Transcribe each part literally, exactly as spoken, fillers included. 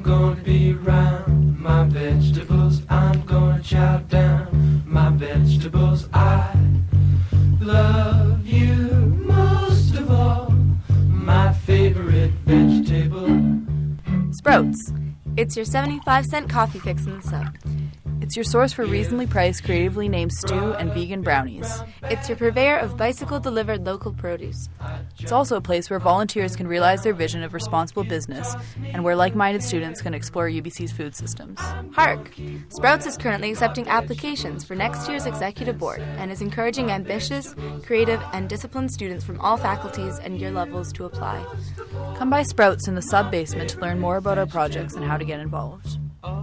I'm gonna be round my vegetables. I'm gonna chow down my vegetables. I love you most of all, my favorite vegetable. Sprouts. It's your seventy-five cent coffee fix in the sub. It's your source for reasonably priced, creatively named stew and vegan brownies. It's your purveyor of bicycle-delivered local produce. It's also a place where volunteers can realize their vision of responsible business and where like-minded students can explore U B C's food systems. Hark! Sprouts is currently accepting applications for next year's executive board and is encouraging ambitious, creative, and disciplined students from all faculties and year levels to apply. Come by Sprouts in the sub-basement to learn more about our projects and how to get involved.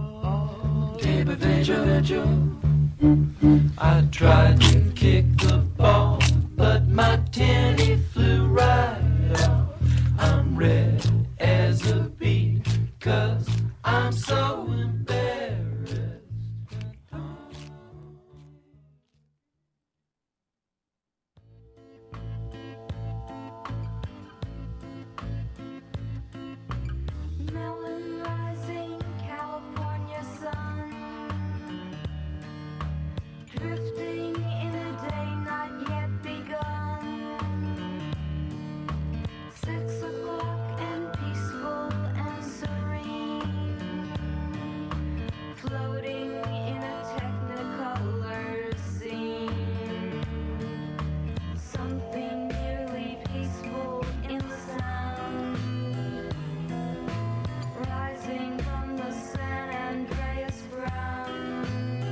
I tried to kick the ball, but my tenny flew right off. I'm red as a beet, 'cause I'm so embarrassed. Melon rising, California sun, drifting in a day not yet begun. Six o'clock and peaceful and serene, floating in a technicolor scene. Something nearly peaceful in the sound, rising from the San Andreas ground.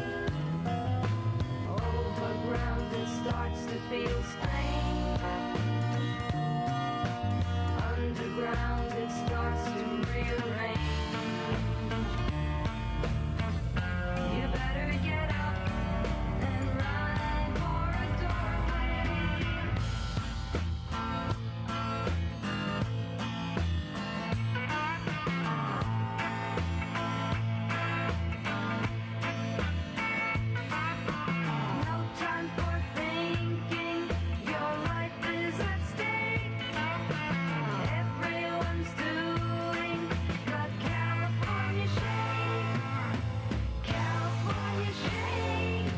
Overground it starts to feel strange. Underground it starts to rearrange. You better get up and run for a doorway. No time for thinking, your life is at stake. Everyone's doing the California shake. California shake.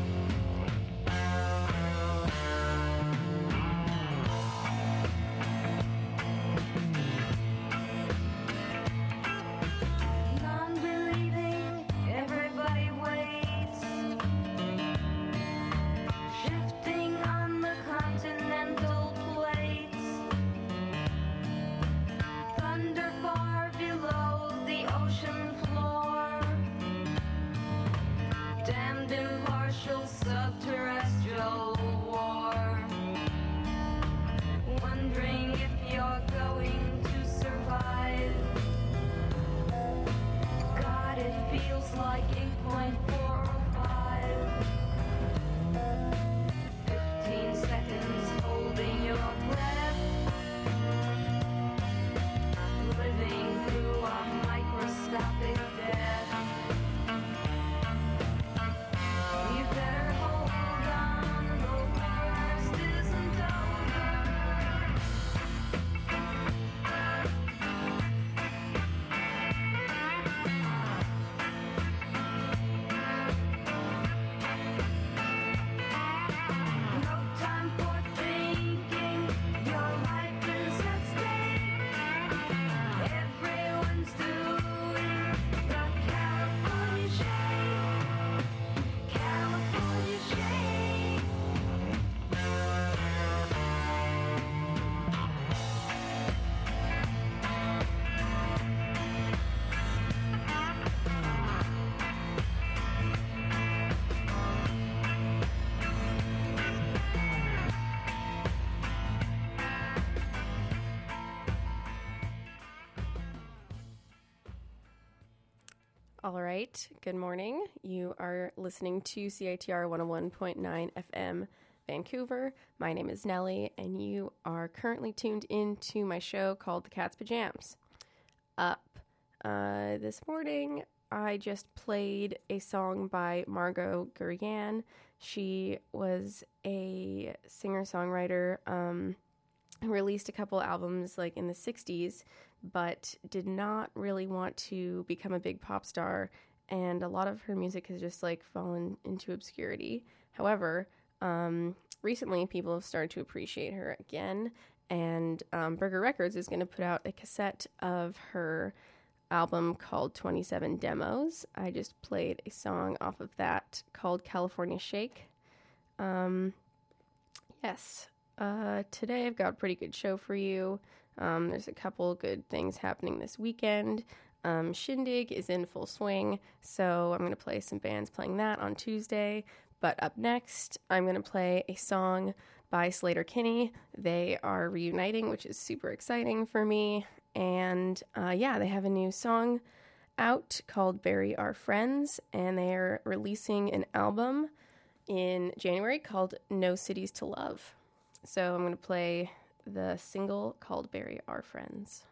Non-believing, everybody waits. Shifting on the continental plates. Thunder far below the ocean floor. Damned impartial subterrestrial war. Wondering if you're going to survive. God, it feels like eight point four oh five. Fifteen seconds holding your breath. Living through a microscopic death. You better hold on, the worst isn't over. No time for thinking, your life is at stake. Everyone's doing the California shake. California shake. All right. Good morning. You are listening to C I T R one oh one point nine F M Vancouver. My name is Nellie, and you are currently tuned into my show called The Cat's Pajams. Up uh, this morning, I just played a song by Margot Guryan. She was a singer-songwriter um, released a couple albums like in the sixties, but did not really want to become a big pop star, and a lot of her music has just like fallen into obscurity. However, um, recently people have started to appreciate her again, and um, Burger Records is going to put out a cassette of her album called twenty-seven Demos. I just played a song off of that called California Shake. Um, yes, uh, today I've got a pretty good show for you. Um, there's a couple good things happening this weekend. Um, Shindig is in full swing, so I'm going to play some bands playing that on Tuesday. But up next, I'm going to play a song by Slater-Kinney. They are reuniting, which is super exciting for me. And uh, yeah, they have a new song out called Bury Our Friends, and they are releasing an album in January called No Cities to Love. So I'm going to play the single called Bury Our Friends.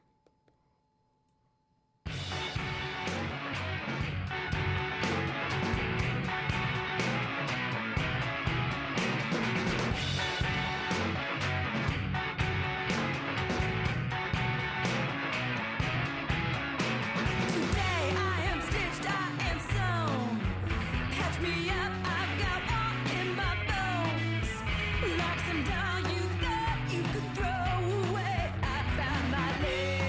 Down, you thought you could throw away. I found my leg.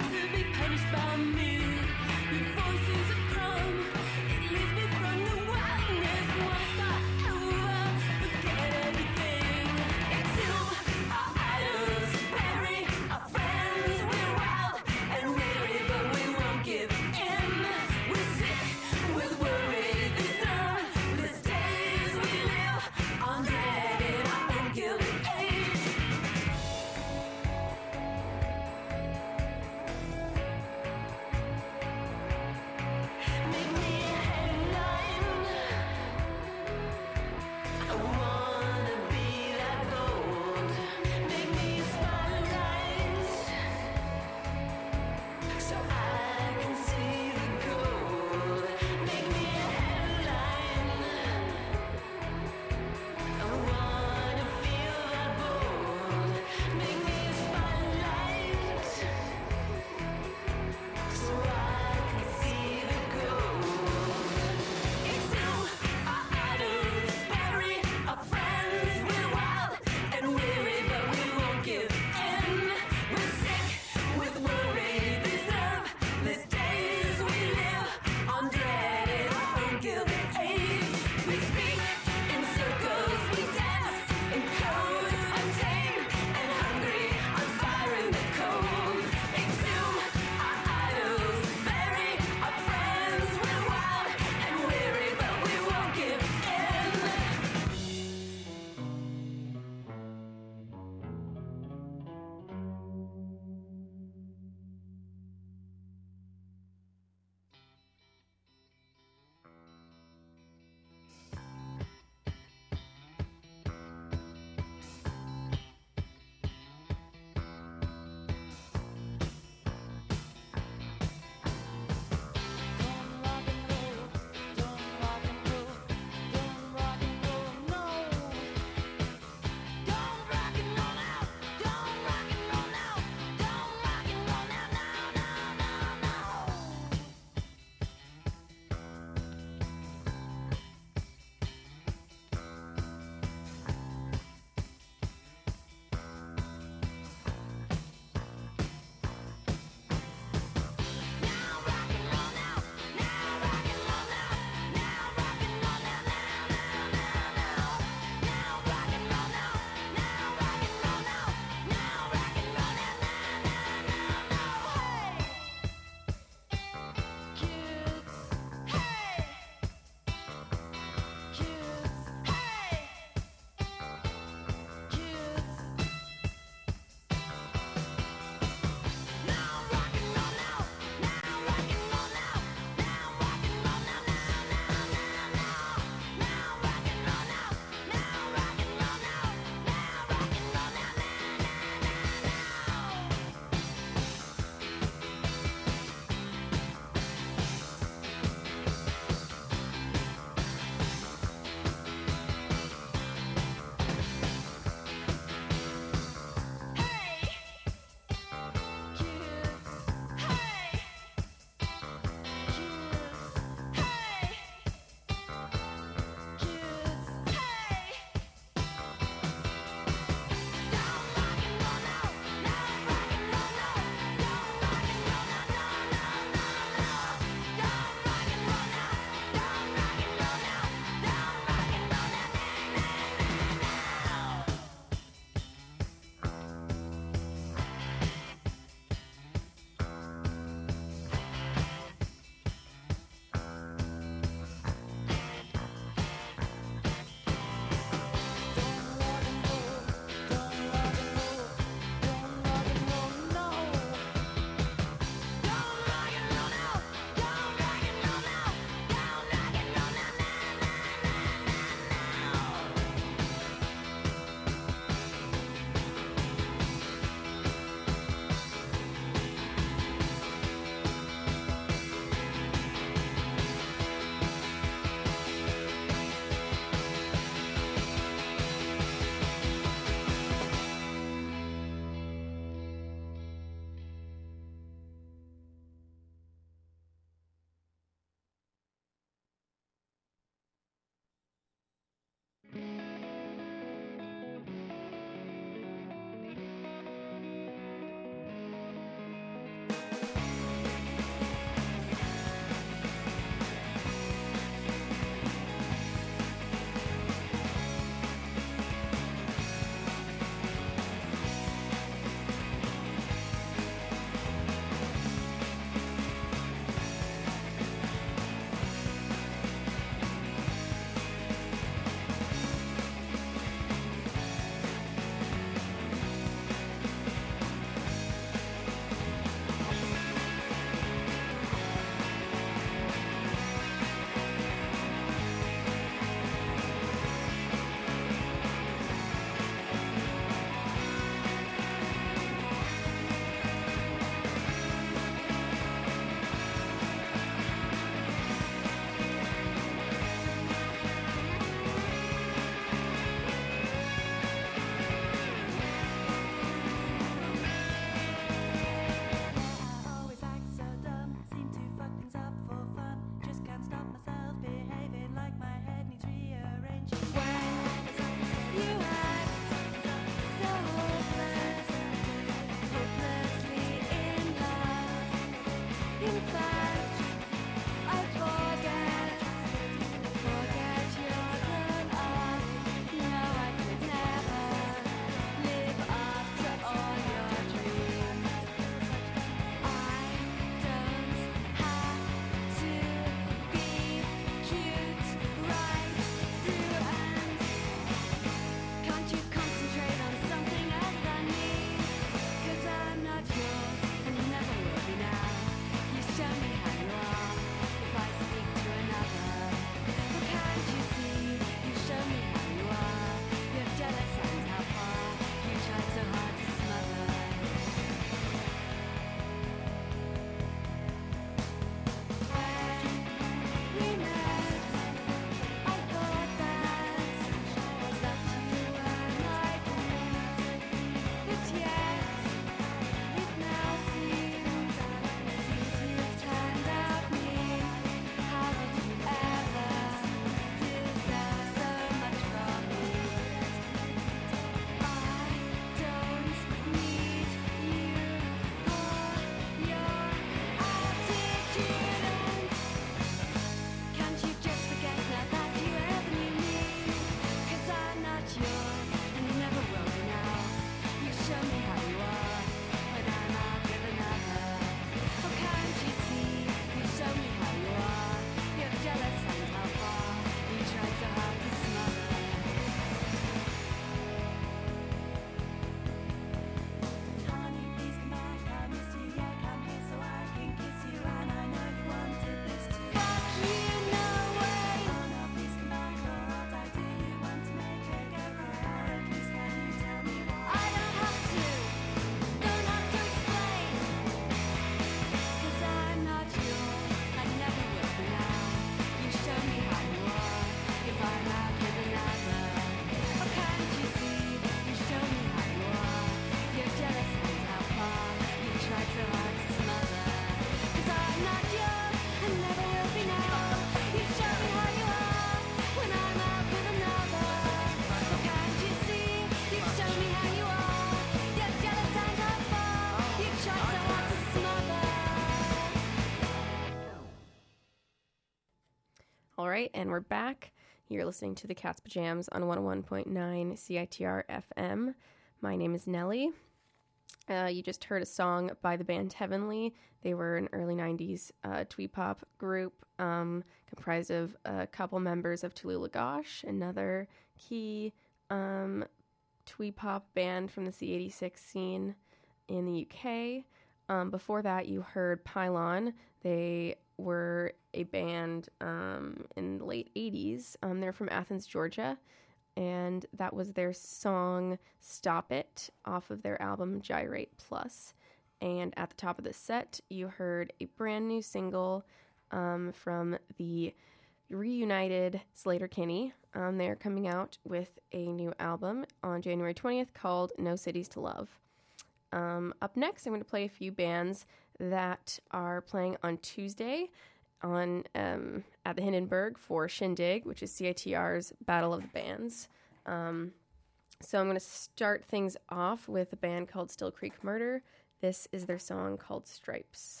right, and we're back. You're listening to the Cat's Pajams on one oh one point nine C I T R F M. My name is Nellie. Uh, you just heard a song by the band Heavenly. They were an early nineties uh, twee pop group um, comprised of a couple members of Tallulah Gosh, another key um, twee pop band from the C eighty-six scene in the U K. Um, before that, you heard Pylon. They were a band um, in the late eighties. Um, they're from Athens, Georgia, and that was their song Stop It off of their album Gyrate Plus. And at the top of the set, you heard a brand new single um, from the reunited Sleater-Kinney. Um, they're coming out with a new album on January twentieth called No Cities to Love. Um, up next, I'm going to play a few bands that are playing on Tuesday on um, at the Hindenburg for Shindig, which is C I T R's Battle of the Bands. Um, so I'm going to start things off with a band called Still Creek Murder. This is their song called Stripes.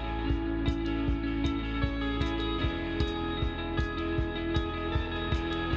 Thank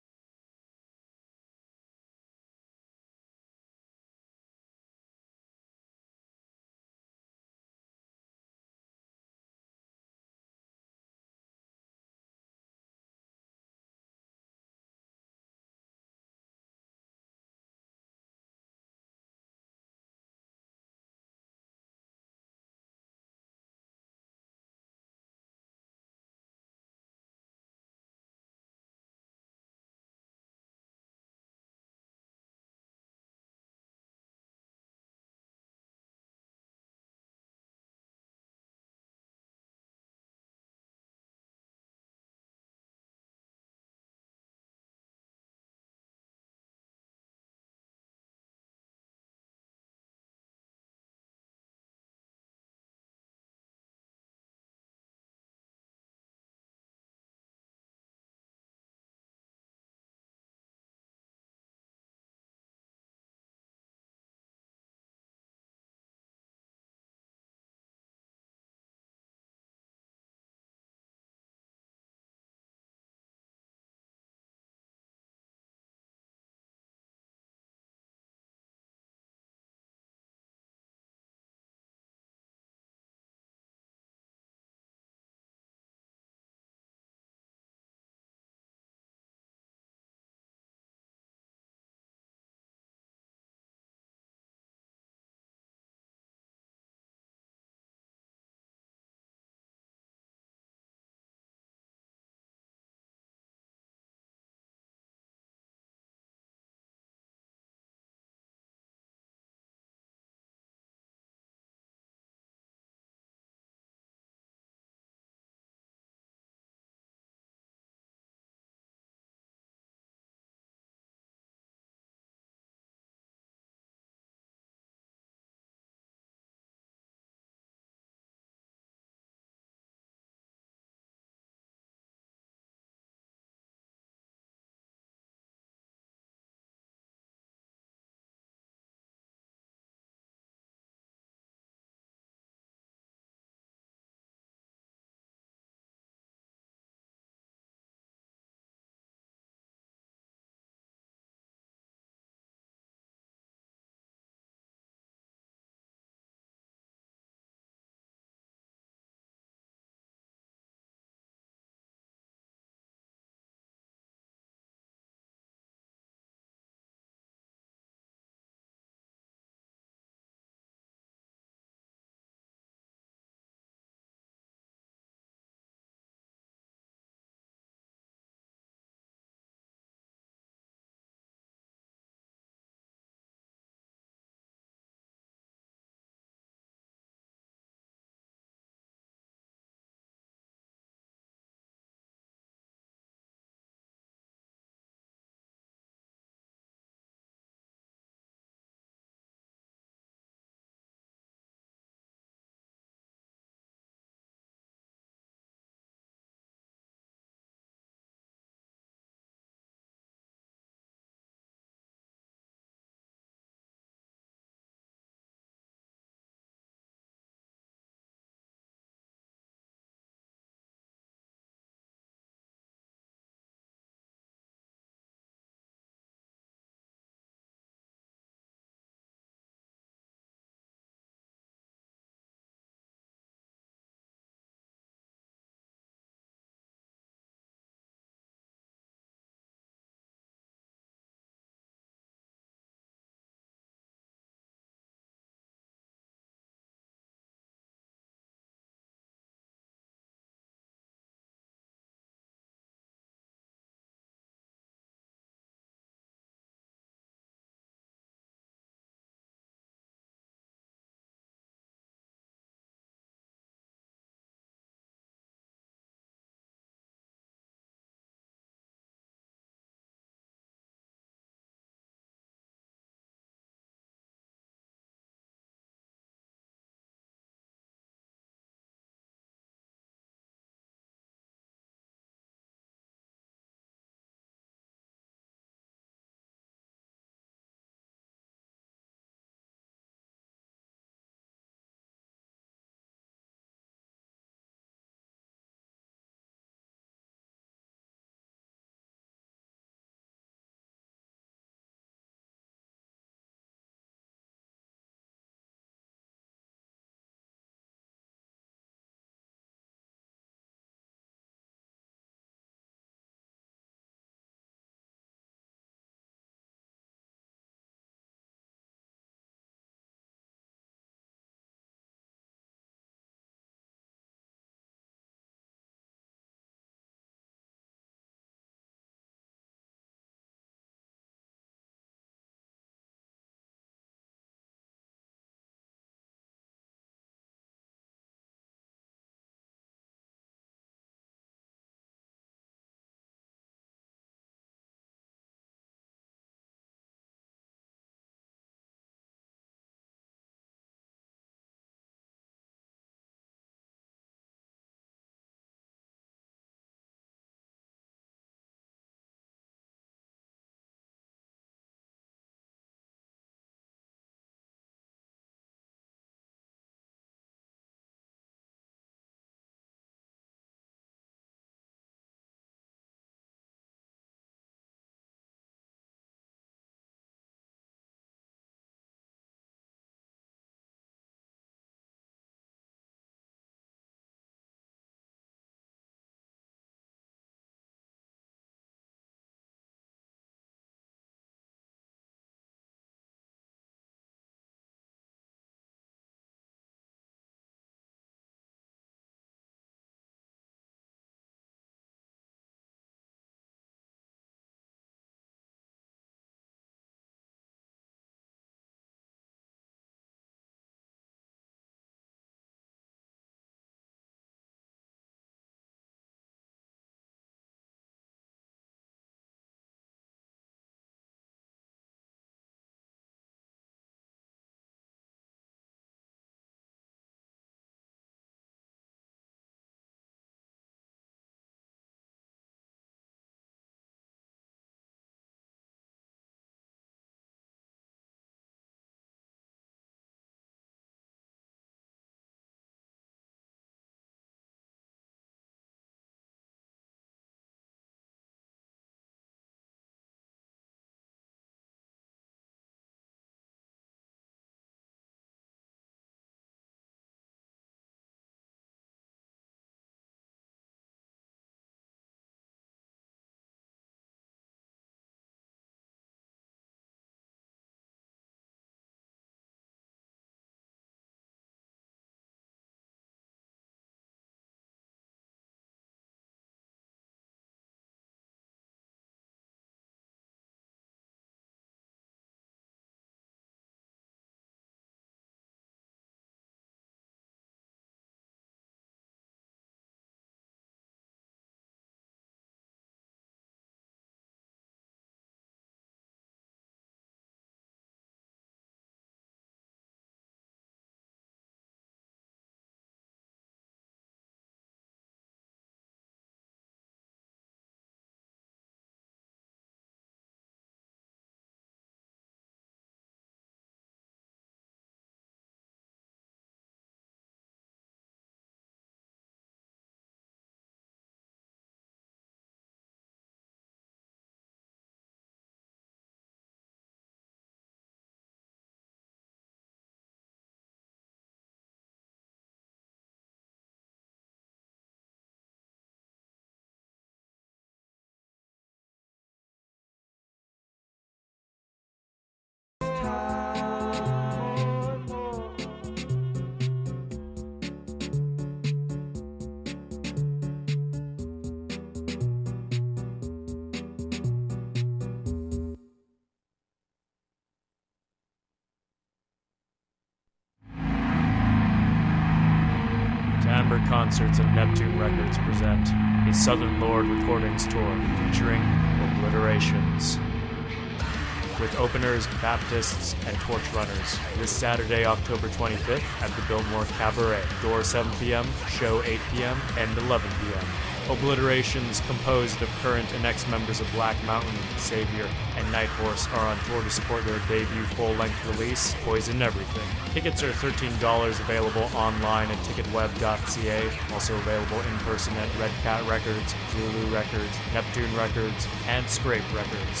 September concerts at Neptune Records present a Southern Lord Recordings tour featuring Obliterations, with openers, Baptists, and Torch Runners, this Saturday, October twenty-fifth at the Biltmore Cabaret. Door seven p.m., show eight p.m., and eleven p.m. Obliterations, composed of current and ex-members of Black Mountain, Savior, and Nighthorse, are on tour to support their debut full-length release, Poison Everything. Tickets are thirteen dollars, available online at ticketweb dot c a, also available in person at Red Cat Records, Zulu Records, Neptune Records, and Scrape Records.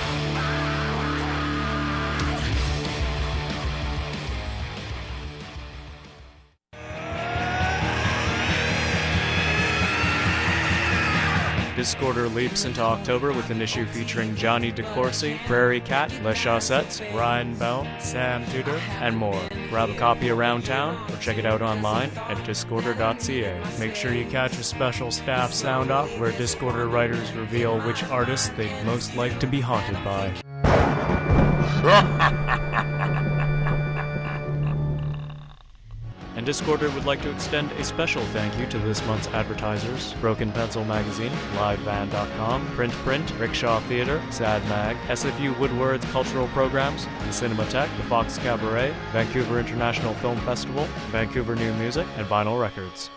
Discorder leaps into October with an issue featuring Johnny DeCourcy, Prairie Cat, Les Chaussettes, Ryan Bell, Sam Tudor, and more. Grab a copy around town or check it out online at discorder dot c a. Make sure you catch a special staff sound-off where Discorder writers reveal which artists they'd most like to be haunted by. And Discorder would like to extend a special thank you to this month's advertisers: Broken Pencil Magazine, live van dot com, Print Print, Rickshaw Theater, Sad Mag, S F U Woodward's Cultural Programs, the Cinematheque, the Fox Cabaret, Vancouver International Film Festival, Vancouver New Music, and Vinyl Records.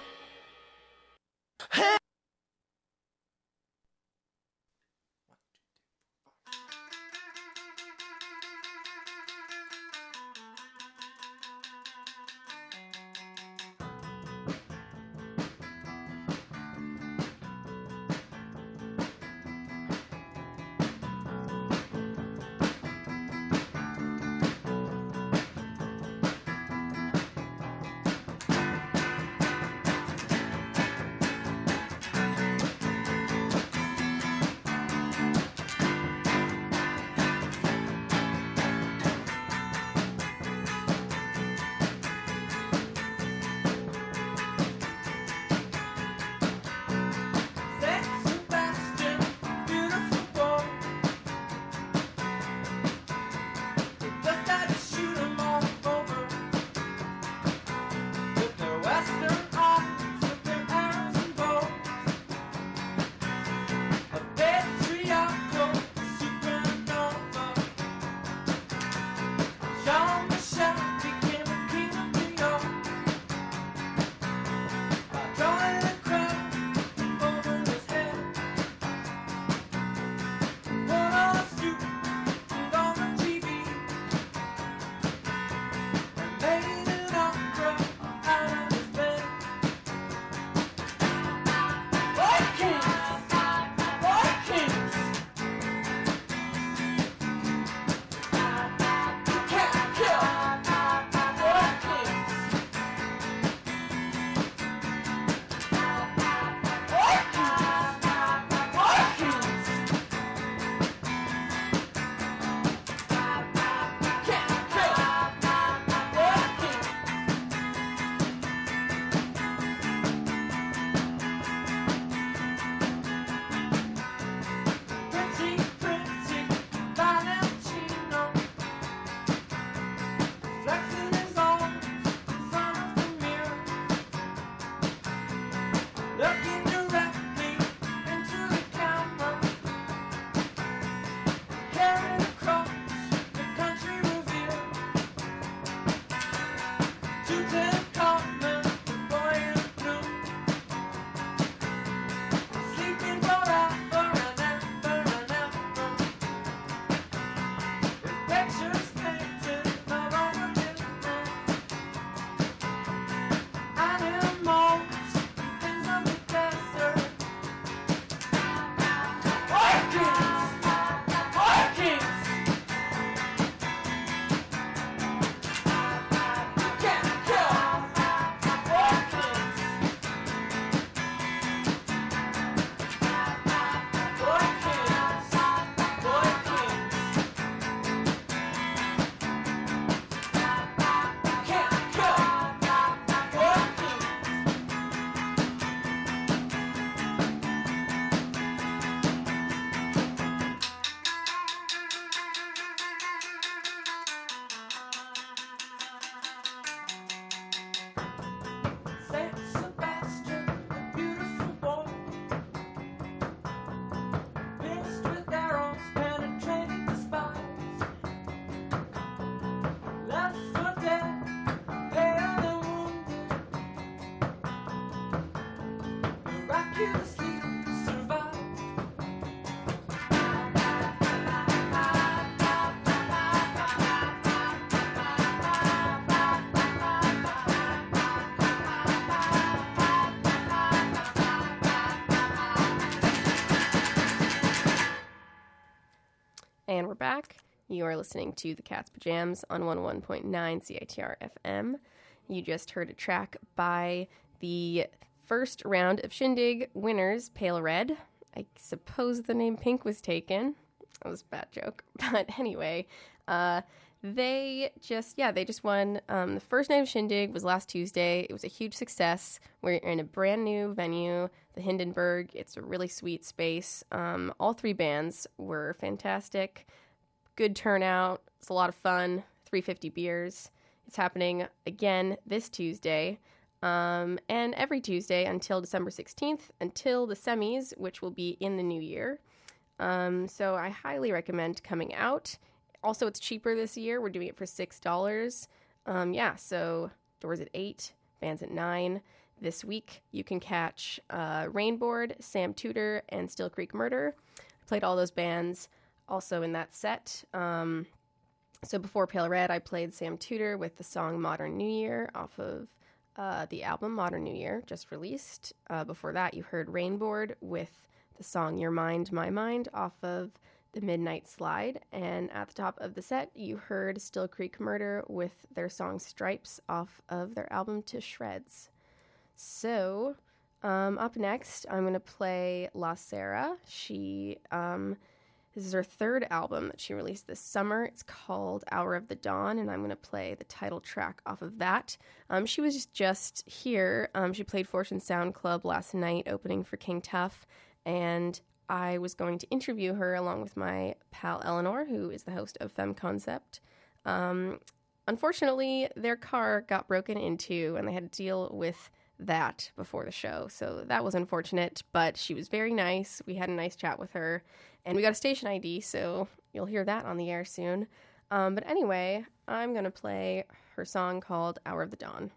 Can't kill. And we're back. You are listening to The Cat's Pajamas on one oh one point nine C I T R F M. You just heard a track by the first round of Shindig winners, Pale Red. I suppose the name Pink was taken. That was a bad joke. But anyway, uh, they just, yeah, they just won. Um, the first night of Shindig was last Tuesday. It was a huge success. We're in a brand new venue, the Hindenburg. It's a really sweet space. Um, all three bands were fantastic. Good turnout. It's a lot of fun. three hundred fifty beers. It's happening again this Tuesday. Um, and every Tuesday until December sixteenth, until the semis, which will be in the new year. Um, so I highly recommend coming out. Also, it's cheaper this year. We're doing it for six dollars. Um, yeah, so doors at eight, bands at nine. This week, you can catch uh, Rainboard, Sam Tudor, and Still Creek Murder. I played all those bands also in that set. Um, so before Pale Red, I played Sam Tudor with the song Modern New Year off of uh, the album Modern New Year, just released. Uh, before that, you heard Rainboard with the song Your Mind, My Mind off of the Midnight Slide. And at the top of the set, you heard Still Creek Murder with their song Stripes off of their album To Shreds. So, um, up next, I'm going to play La Sera. She, um, this is her third album that she released this summer. It's called Hour of the Dawn, and I'm going to play the title track off of that. Um, she was just here. Um, she played Fortune Sound Club last night, opening for King Tuff, and I was going to interview her along with my pal Eleanor, who is the host of Femme Concept. Um, unfortunately, their car got broken into, and they had to deal with that before the show. So that was unfortunate, but she was very nice. We had a nice chat with her, and we got a station I D, so you'll hear that on the air soon. Um, but anyway, I'm going to play her song called Hour of the Dawn.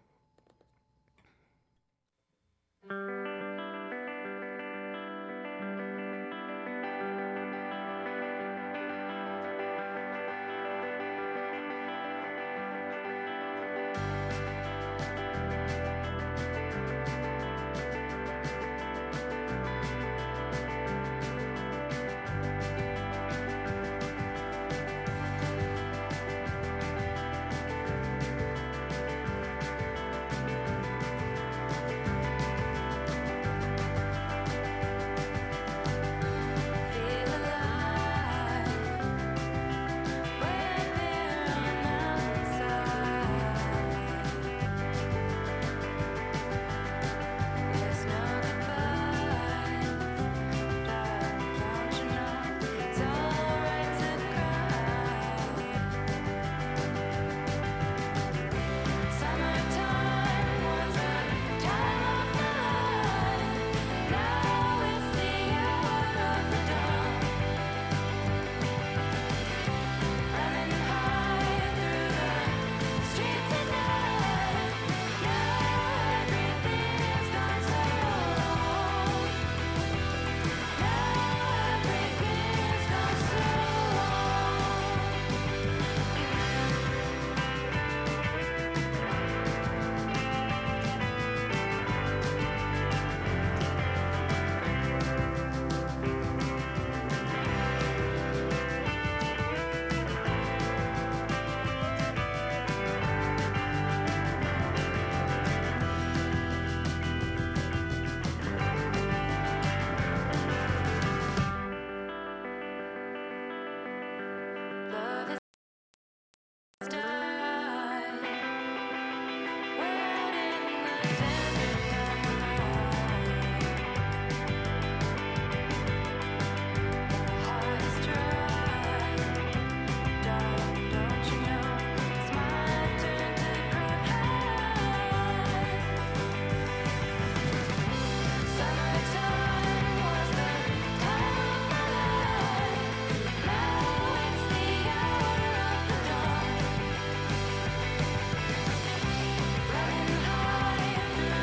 Running high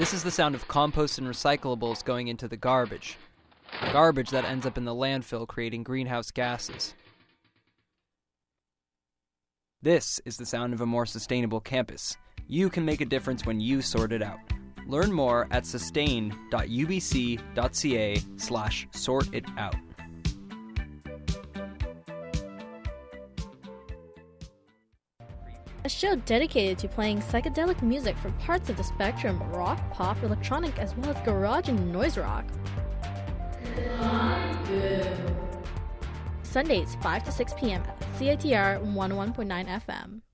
This is the sound of compost and recyclables going into the garbage. Garbage that ends up in the landfill, creating greenhouse gases. This is the sound of a more sustainable campus. You can make a difference when you sort it out. Learn more at sustain dot u b c dot c a slash sort it out. A show dedicated to playing psychedelic music from parts of the spectrum: rock, pop, electronic, as well as garage and noise rock. Sundays, five to six p.m. at C I T R one oh one point nine F M.